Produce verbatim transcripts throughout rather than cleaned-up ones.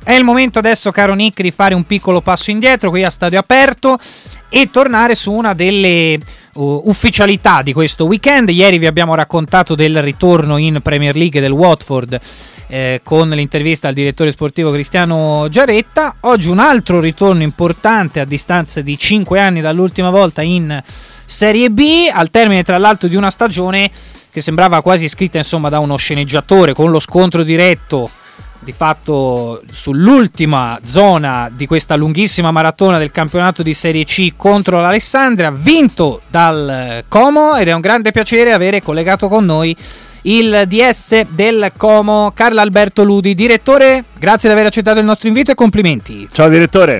È il momento adesso, caro Nick, di fare un piccolo passo indietro qui a stadio aperto e tornare su una delle uh, ufficialità di questo weekend. Ieri vi abbiamo raccontato del ritorno in Premier League del Watford eh, con l'intervista al direttore sportivo Cristiano Giaretta. Oggi un altro ritorno importante a distanza di cinque anni dall'ultima volta in Serie B, al termine tra l'altro di una stagione che sembrava quasi scritta insomma da uno sceneggiatore, con lo scontro diretto di fatto sull'ultima zona di questa lunghissima maratona del campionato di Serie C contro l'Alessandria, vinto dal Como, ed è un grande piacere avere collegato con noi il D S del Como, Carlo Alberto Ludi. Direttore, grazie di aver accettato il nostro invito e complimenti. Ciao direttore.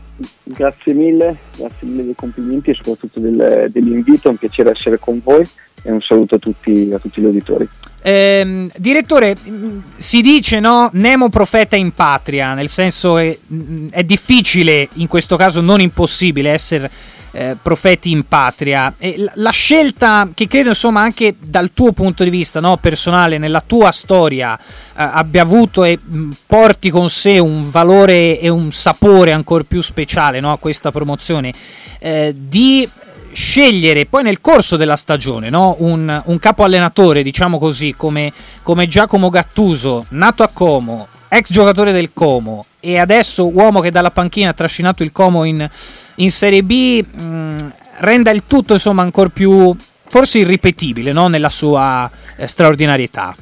Grazie mille, grazie mille dei complimenti e soprattutto del, dell'invito, è un piacere essere con voi e un saluto a tutti, a tutti gli auditori. Eh, direttore, si dice no, nemo profeta in patria, nel senso è, è difficile, in questo caso non impossibile, essere eh, profeti in patria. E la, la scelta che credo insomma anche dal tuo punto di vista, no, personale, nella tua storia eh, abbia avuto e mh, porti con sé un valore e un sapore ancora più speciale, no, a questa promozione, eh, di scegliere poi nel corso della stagione, no, un, un capo allenatore, diciamo così, come, come Giacomo Gattuso, nato a Como, ex giocatore del Como e adesso uomo che dalla panchina ha trascinato il Como in, in Serie B, mh, renda il tutto insomma ancora più forse irripetibile, no, nella sua eh, straordinarietà.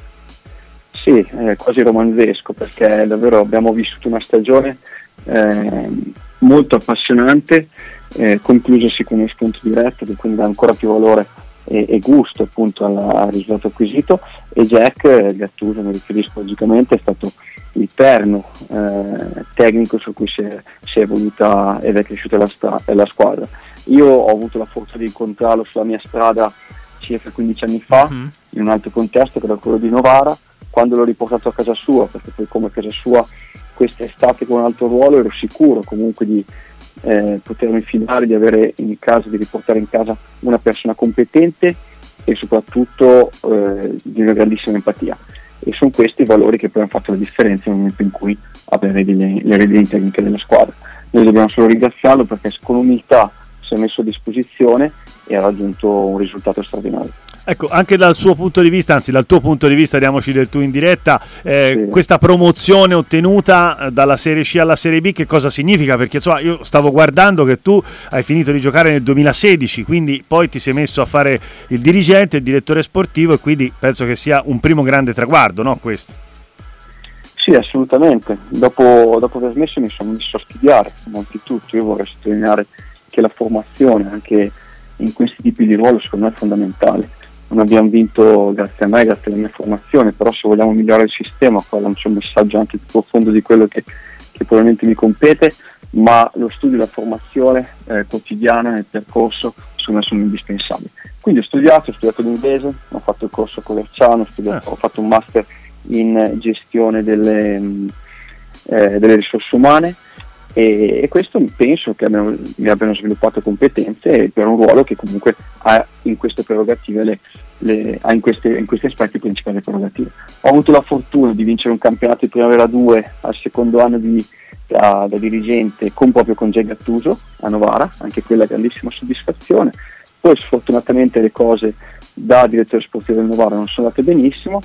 Sì, è quasi romanzesco, perché davvero abbiamo vissuto una stagione eh, molto appassionante, Eh, conclusosi con uno scontro diretto che quindi dà ancora più valore e, e gusto appunto al, al risultato acquisito. E Jack eh, Gattuso, mi riferisco logicamente, è stato il perno eh, tecnico su cui si è, si è evoluta ed è cresciuta la, sta- la squadra. Io ho avuto la fortuna di incontrarlo sulla mia strada circa quindici anni fa, mm-hmm. in un altro contesto che era quello di Novara, quando l'ho riportato a casa sua, perché poi come casa sua quest'estate con un altro ruolo ero sicuro comunque di Eh, potermi fidare di avere in casa, di riportare in casa una persona competente e soprattutto eh, di una grandissima empatia, e sono questi i valori che poi hanno fatto la differenza nel momento in cui avere delle, le redini tecniche della squadra. Noi dobbiamo solo ringraziarlo perché con umiltà si è messo a disposizione e ha raggiunto un risultato straordinario. Ecco, anche dal suo punto di vista, anzi dal tuo punto di vista, diamoci del tu in diretta, eh, sì. Questa promozione ottenuta dalla Serie C alla Serie B che cosa significa? Perché insomma io stavo guardando che tu hai finito di giocare nel duemilasedici, quindi poi ti sei messo a fare il dirigente, il direttore sportivo, e quindi penso che sia un primo grande traguardo, no, questo? Sì, assolutamente. Dopo, dopo aver smesso mi sono messo a studiare, innanzitutto. Io vorrei sottolineare che la formazione anche in questi tipi di ruolo secondo me è fondamentale. Non abbiamo vinto grazie a me, grazie alla mia formazione, però se vogliamo migliorare il sistema, qua lancia un messaggio anche più profondo di quello che, che probabilmente mi compete, ma lo studio e la formazione eh, quotidiana nel percorso secondo me sono indispensabili. Quindi ho studiato, ho studiato l'inglese, ho fatto il corso a Coverciano, ho, studiato, ho fatto un master in gestione delle, eh, delle risorse umane, e, e questo penso che abbiano, mi abbiano sviluppato competenze per un ruolo che comunque ha in queste prerogative le, le, ha in, queste, in questi aspetti principali prerogative. Ho avuto la fortuna di vincere un campionato di Primavera due al secondo anno di, da, da dirigente con proprio con Jack Gattuso a Novara, anche quella grandissima soddisfazione. Poi sfortunatamente le cose da direttore sportivo del Novara non sono andate benissimo,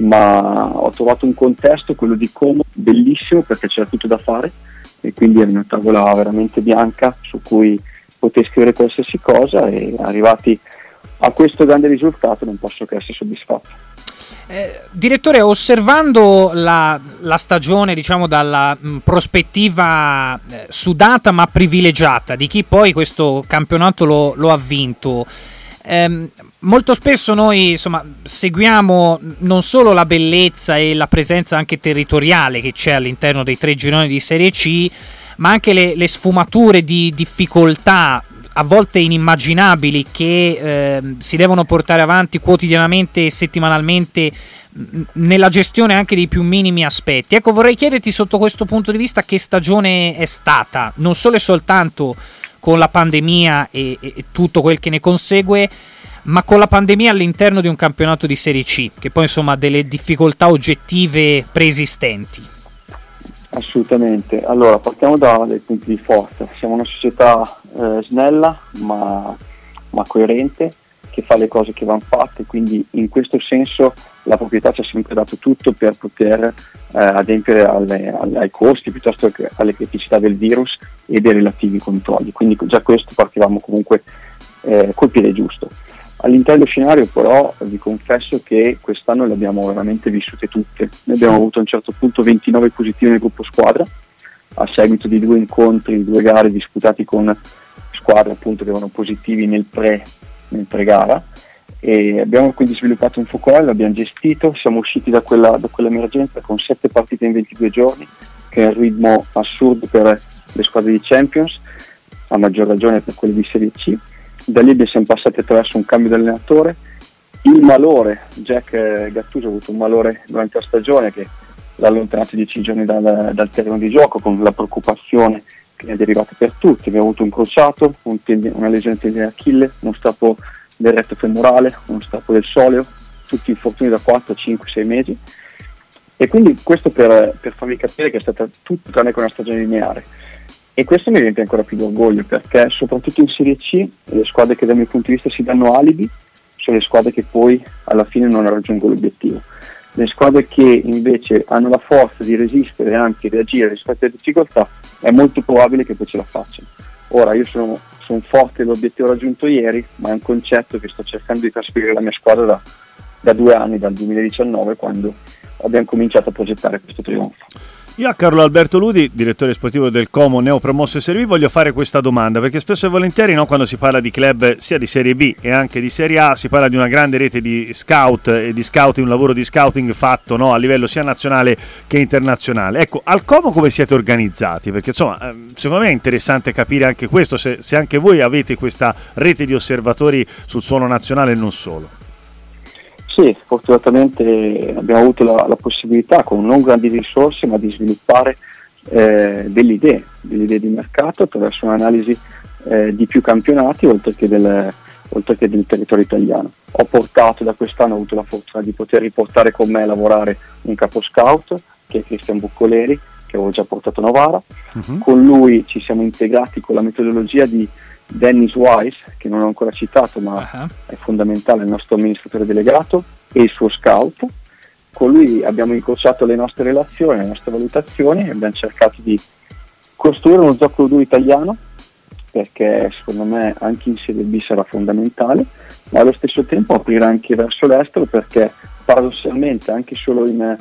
ma ho trovato un contesto, quello di Como, bellissimo perché c'era tutto da fare, e quindi era una tavola veramente bianca su cui poter scrivere qualsiasi cosa, e arrivati a questo grande risultato non posso che essere soddisfatto. Eh, direttore, osservando la, la stagione, diciamo dalla mh, prospettiva eh, sudata ma privilegiata di chi poi questo campionato lo, lo ha vinto, ehm, molto spesso noi insomma seguiamo non solo la bellezza e la presenza anche territoriale che c'è all'interno dei tre gironi di Serie C, ma anche le, le sfumature di difficoltà a volte inimmaginabili che eh, si devono portare avanti quotidianamente e settimanalmente mh, nella gestione anche dei più minimi aspetti. Ecco, vorrei chiederti sotto questo punto di vista che stagione è stata, non solo e soltanto con la pandemia e, e tutto quel che ne consegue, ma con la pandemia all'interno di un campionato di Serie C, che poi insomma ha delle difficoltà oggettive preesistenti. Assolutamente. Allora, partiamo da, dai punti di forza. Siamo una società eh, snella ma, ma coerente, che fa le cose che vanno fatte, quindi in questo senso la proprietà ci ha sempre dato tutto per poter eh, adempiere alle, alle, ai costi piuttosto che alle criticità del virus e dei relativi controlli, quindi già questo partivamo comunque eh, col piede giusto. All'interno dello scenario però vi confesso che quest'anno le abbiamo veramente vissute tutte. Noi abbiamo avuto a un certo punto ventinove positivi nel gruppo squadra a seguito di due incontri, due gare disputati con squadre appunto che erano positivi nel pre nel pre-gara, e abbiamo quindi sviluppato un focolare, l'abbiamo gestito, siamo usciti da quella da quell'emergenza con sette partite in ventidue giorni, che è un ritmo assurdo per le squadre di Champions, a maggior ragione per quelle di Serie C. Da lì siamo passati attraverso un cambio di allenatore, il malore, Jack Gattuso ha avuto un malore durante la stagione che l'ha allontanato dieci giorni dal, dal terreno di gioco, con la preoccupazione che è derivata per tutti. Abbiamo avuto un crociato, un tendine, una lesione del tendine d'Achille, uno strappo del retto femorale, uno strappo del soleo, tutti infortuni da quattro, cinque, sei mesi, e quindi questo per, per farvi capire che è stata tutto tranne che una stagione lineare. E questo mi riempie ancora più di orgoglio, perché soprattutto in Serie C le squadre che dal mio punto di vista si danno alibi sono le squadre che poi alla fine non raggiungono l'obiettivo. Le squadre che invece hanno la forza di resistere e anche reagire rispetto alle difficoltà è molto probabile che poi ce la facciano. Ora io sono, sono forte dell'obiettivo raggiunto ieri, ma è un concetto che sto cercando di trasferire alla mia squadra da, da due anni, dal duemiladiciannove, quando abbiamo cominciato a progettare questo trionfo. Io a Carlo Alberto Ludi, direttore sportivo del Como neopromosso e Serie B, voglio fare questa domanda, perché spesso e volentieri, no, quando si parla di club sia di Serie B e anche di Serie A, si parla di una grande rete di scout e di scouting, un lavoro di scouting fatto, no, a livello sia nazionale che internazionale. Ecco, al Como come siete organizzati? Perché insomma, secondo me è interessante capire anche questo, se, se anche voi avete questa rete di osservatori sul suolo nazionale e non solo. Sì, fortunatamente abbiamo avuto la, la possibilità, con non grandi risorse, ma di sviluppare eh, delle idee, delle idee di mercato attraverso un'analisi eh, di più campionati oltre che, del, oltre che del territorio italiano. Ho portato da quest'anno, ho avuto la fortuna di poter riportare con me a lavorare un capo scout, che è Cristian Buccoleri, che avevo già portato a Novara. Uh-huh. Con lui ci siamo integrati con la metodologia di Dennis Wise, che non ho ancora citato ma uh-huh. è fondamentale, il nostro amministratore delegato, e il suo scout. Con lui abbiamo incrociato le nostre relazioni, le nostre valutazioni, e abbiamo cercato di costruire uno zoccolo duro italiano, perché secondo me anche in Serie B sarà fondamentale, ma allo stesso tempo aprire anche verso l'estero, perché paradossalmente anche solo in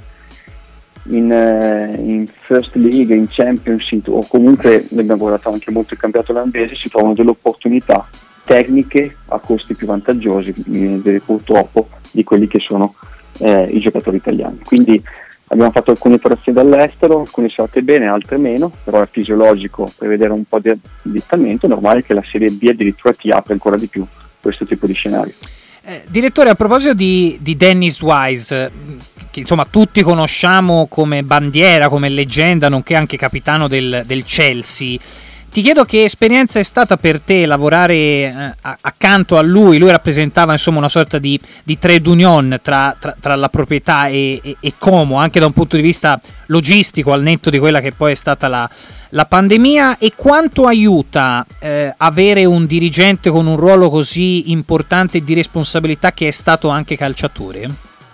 In, in First League, in Championship, o comunque ne abbiamo guardato anche molto il campionato olandese, si trovano delle opportunità tecniche a costi più vantaggiosi purtroppo di quelli che sono eh, i giocatori italiani. Quindi abbiamo fatto alcune operazioni dall'estero, alcune sono andate bene, altre meno, però è fisiologico prevedere un po' di addittamento, è normale che la Serie B addirittura ti apra ancora di più questo tipo di scenario. Eh, direttore, a proposito di, di Dennis Wise, che insomma tutti conosciamo come bandiera, come leggenda, nonché anche capitano del, del Chelsea, ti chiedo che esperienza è stata per te lavorare eh, accanto a lui. Lui rappresentava insomma una sorta di, di trade union tra, tra, tra la proprietà e, e, e Como, anche da un punto di vista logistico, al netto di quella che poi è stata la, la pandemia. E quanto aiuta eh, avere un dirigente con un ruolo così importante e di responsabilità, che è stato anche calciatore?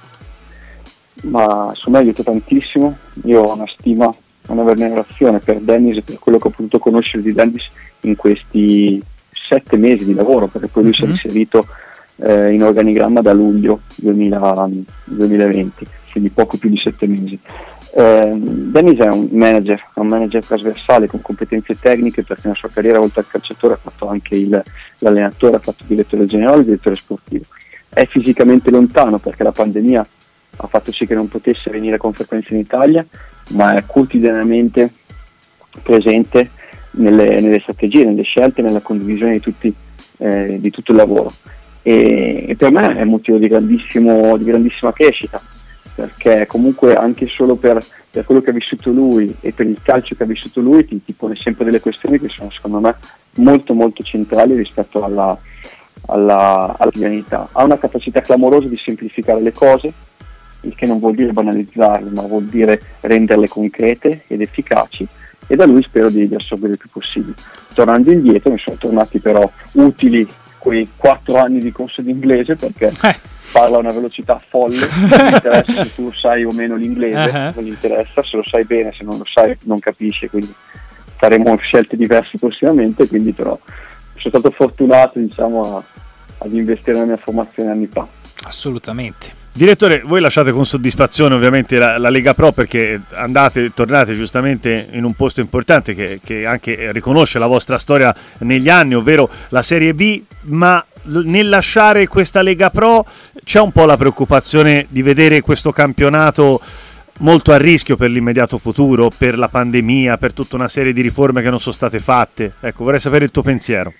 Ma insomma aiuta tantissimo. Io ho una stima, una venerazione per Dennis e per quello che ho potuto conoscere di Dennis in questi sette mesi di lavoro, perché poi lui mm-hmm. si è inserito eh, in organigramma da luglio duemilaventi, quindi poco più di sette mesi. Eh, Dennis è un manager, è un manager trasversale con competenze tecniche, perché nella sua carriera oltre al calciatore ha fatto anche il, l'allenatore, ha fatto il direttore generale e il direttore sportivo. È fisicamente lontano perché la pandemia ha fatto sì che non potesse venire con frequenza in Italia, ma è quotidianamente presente nelle, nelle strategie, nelle scelte, nella condivisione di, tutti, eh, di tutto il lavoro. E, e per me è motivo di, grandissimo, di grandissima crescita, perché comunque anche solo per, per quello che ha vissuto lui e per il calcio che ha vissuto lui ti, ti pone sempre delle questioni che sono secondo me molto molto centrali rispetto alla alla, alla quotidianità. Ha una capacità clamorosa di semplificare le cose, il che non vuol dire banalizzarle, ma vuol dire renderle concrete ed efficaci, e da lui spero di, di assorbire il più possibile. Tornando indietro, mi sono tornati però utili quei quattro anni di corso di inglese, perché eh. parla a una velocità folle, non mi interessa se tu sai o meno l'inglese, uh-huh. non gli interessa, se lo sai bene, se non lo sai non capisce, quindi faremo scelte diverse prossimamente, quindi però sono stato fortunato, diciamo, a, ad investire nella mia formazione anni fa. Assolutamente. Direttore, voi lasciate con soddisfazione ovviamente la, la Lega Pro, perché andate, tornate giustamente in un posto importante che, che anche riconosce la vostra storia negli anni, ovvero la Serie B, ma nel lasciare questa Lega Pro c'è un po' la preoccupazione di vedere questo campionato molto a rischio per l'immediato futuro, per la pandemia, per tutta una serie di riforme che non sono state fatte. Ecco, vorrei sapere il tuo pensiero.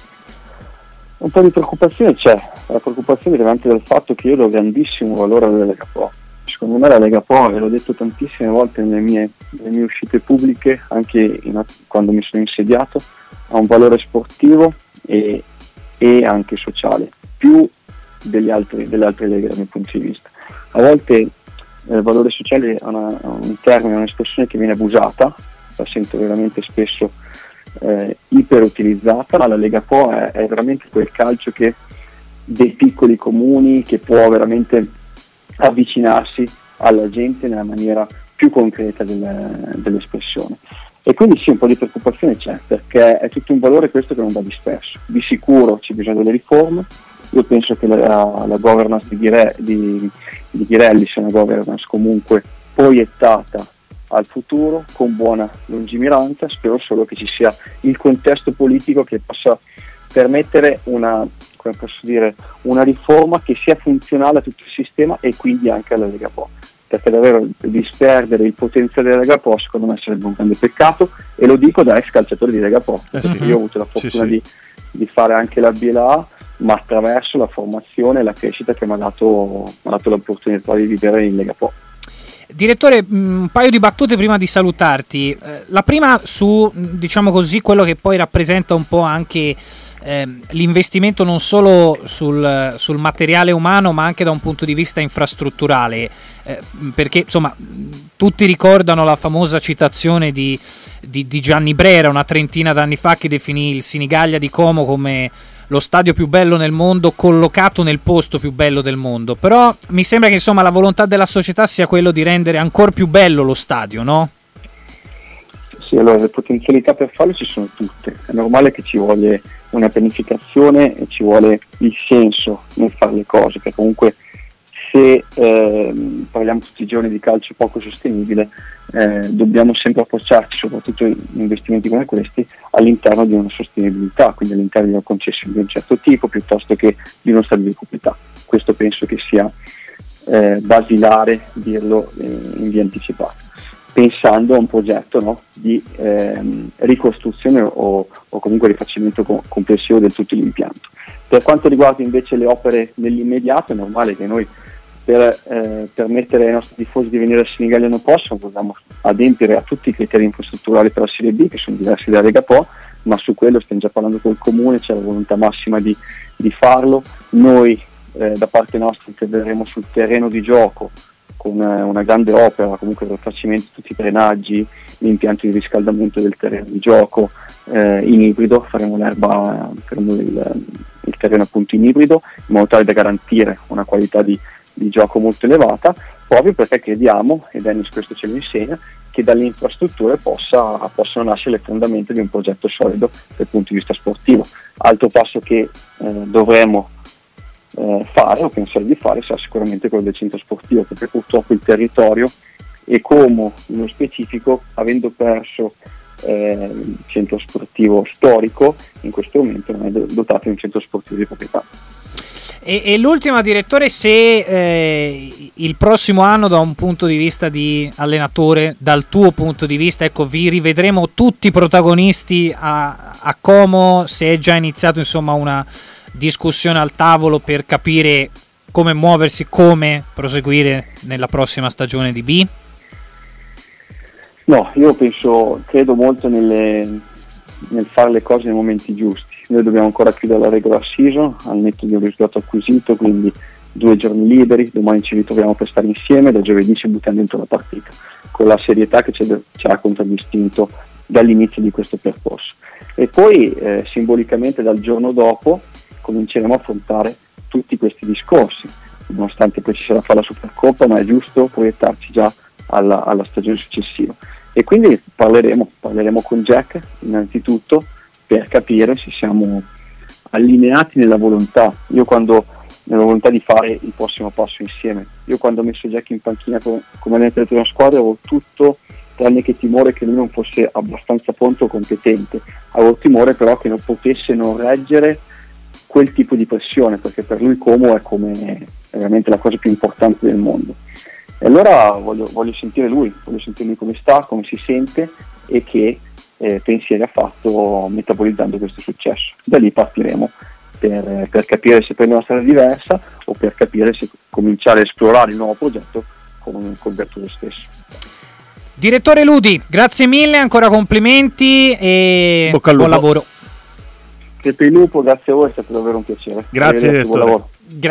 Un po' di preoccupazione c'è, la preoccupazione deriva anche dal fatto che io do grandissimo valore alla Lega Pro. Secondo me la Lega Pro, e l'ho detto tantissime volte nelle mie, nelle mie uscite pubbliche, anche in, quando mi sono insediato, ha un valore sportivo e, e anche sociale, più degli altri, delle altre leghe dal mio punto di vista. A volte eh, il valore sociale è una, un termine, un'espressione che viene abusata, la sento veramente spesso Eh, iperutilizzata, ma la Lega Pro è, è veramente quel calcio che dei piccoli comuni, che può veramente avvicinarsi alla gente nella maniera più concreta del, dell'espressione, e quindi sì, un po' di preoccupazione c'è, perché è tutto un valore questo che non va disperso. Di sicuro ci bisogna delle riforme. Io penso che la, la governance di, Ghire, di, di Ghirelli sia una governance comunque proiettata al futuro, con buona lungimiranza. Spero solo che ci sia il contesto politico che possa permettere una, come posso dire, una riforma che sia funzionale a tutto il sistema e quindi anche alla Lega Pro, perché davvero disperdere il potenziale della Lega Pro secondo me sarebbe un grande peccato, e lo dico da ex calciatore di Lega Pro, eh perché sì. io ho avuto la fortuna sì, sì. Di, di fare anche la B L A, ma attraverso la formazione e la crescita che mi ha dato, mi ha dato l'opportunità di vivere in Lega Pro. Direttore, un paio di battute prima di salutarti. La prima su, diciamo così, quello che poi rappresenta un po' anche eh, l'investimento non solo sul, sul materiale umano, ma anche da un punto di vista infrastrutturale, eh, perché insomma tutti ricordano la famosa citazione di, di, di Gianni Brera una trentina d'anni fa, che definì il Sinigaglia di Como come lo stadio più bello nel mondo, collocato nel posto più bello del mondo. Però mi sembra che insomma la volontà della società sia quello di rendere ancora più bello lo stadio, no? Sì, allora le potenzialità per farlo ci sono tutte. È normale che ci vuole una pianificazione e ci vuole il senso nel fare le cose, perché comunque se eh, parliamo tutti i giorni di calcio poco sostenibile, eh, dobbiamo sempre approcciarci, soprattutto in investimenti come questi, all'interno di una sostenibilità, quindi all'interno di una concessione di un certo tipo piuttosto che di uno stadio di proprietà. Questo penso che sia eh, basilare dirlo eh, in via anticipata, pensando a un progetto, no, di ehm, ricostruzione o, o comunque rifacimento co- complessivo del tutto l'impianto. Per quanto riguarda invece le opere nell'immediato, è normale che noi per eh, permettere ai nostri tifosi di venire a Senigallia non possono, dobbiamo adempiere a tutti i criteri infrastrutturali per la Serie B, che sono diversi dalla Lega Pro, ma su quello stiamo già parlando col Comune, c'è la volontà massima di, di farlo. Noi eh, da parte nostra interverremo sul terreno di gioco con eh, una grande opera, comunque il rifacimento di tutti i drenaggi, l'impianto di riscaldamento del terreno di gioco eh, in ibrido, faremo l'erba, faremo il, il terreno appunto in ibrido, in modo tale da garantire una qualità di di gioco molto elevata, proprio perché crediamo, e Dennis questo ce lo insegna, che dalle infrastrutture possa, possano nascere le fondamenta di un progetto solido dal punto di vista sportivo. Altro passo che eh, dovremo eh, fare o pensare di fare sarà sicuramente quello del centro sportivo, perché purtroppo il territorio e Como nello specifico, avendo perso eh, il centro sportivo storico, in questo momento non è dotato di un centro sportivo di proprietà. E, e l'ultima, direttore, se eh, il prossimo anno da un punto di vista di allenatore, dal tuo punto di vista, ecco, vi rivedremo tutti protagonisti a, a Como, se è già iniziato insomma una discussione al tavolo per capire come muoversi, come proseguire nella prossima stagione di B? No, io penso, credo molto nelle, nel fare le cose nei momenti giusti. Noi dobbiamo ancora chiudere la regular season al netto di un risultato acquisito, quindi due giorni liberi, domani ci ritroviamo per stare insieme, da giovedì ci buttiamo dentro la partita, con la serietà che ci ha contraddistinto dall'inizio di questo percorso. E poi eh, simbolicamente dal giorno dopo cominceremo a affrontare tutti questi discorsi, nonostante poi ci sarà fare la Supercoppa, ma è giusto proiettarci già alla, alla stagione successiva. E quindi parleremo, parleremo con Jack innanzitutto per capire se siamo allineati nella volontà. Io quando nella volontà di fare il prossimo passo insieme. Io quando ho messo Jack in panchina come, come allenatore di una squadra avevo tutto tranne che timore che lui non fosse abbastanza pronto o competente. Avevo timore però che non potesse non reggere quel tipo di pressione, perché per lui Como è come è veramente la cosa più importante del mondo. E allora voglio, voglio sentire lui, voglio sentire lui come sta, come si sente e che eh, pensieri ha fatto metabolizzando questo successo. Da lì partiremo per, per capire se prende una strada diversa o per capire se cominciare a esplorare il nuovo progetto con, con Bertone stesso. Direttore Ludi, grazie mille, ancora complimenti e buon lavoro. Che per il lupo, grazie a voi, è stato davvero un piacere. Grazie, buon lavoro.